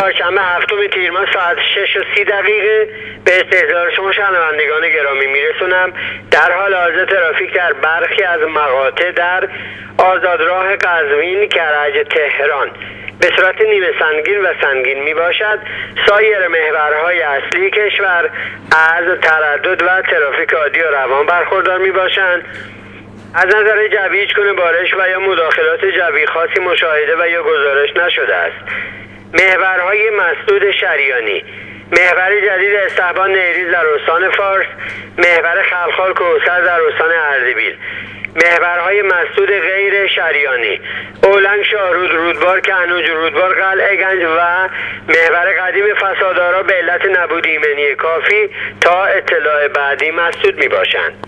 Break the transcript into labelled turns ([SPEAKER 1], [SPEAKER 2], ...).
[SPEAKER 1] چهارشنبه هفتم تیر ماه ساعت 6:30 به استحضار شما شنوندگان گرامی میرسونم. در حال حاضر ترافیک در برخی از مقاطع در آزادراه قزوین کرج تهران به صورت نیمه سنگین و سنگین می باشد. سایر محورهای اصلی کشور از تردد و ترافیک عادی و روان برخوردار می باشند. از نظر جوی هیچ گونه بارش و یا مداخلات جوی خاصی مشاهده و یا گزارش نشده است. محورهای مسدود شریانی: محور جدید استحبان نیریز در استان فارس، محور خلخال کوثر در استان اردبیل. محورهای مسدود غیر شریانی: اولنگ شاهرود رودبار کهنوج رودبار قلعه گنج و محور قدیم فسادارا به علت نبود ایمنی کافی تا اطلاع بعدی مسدود می باشند.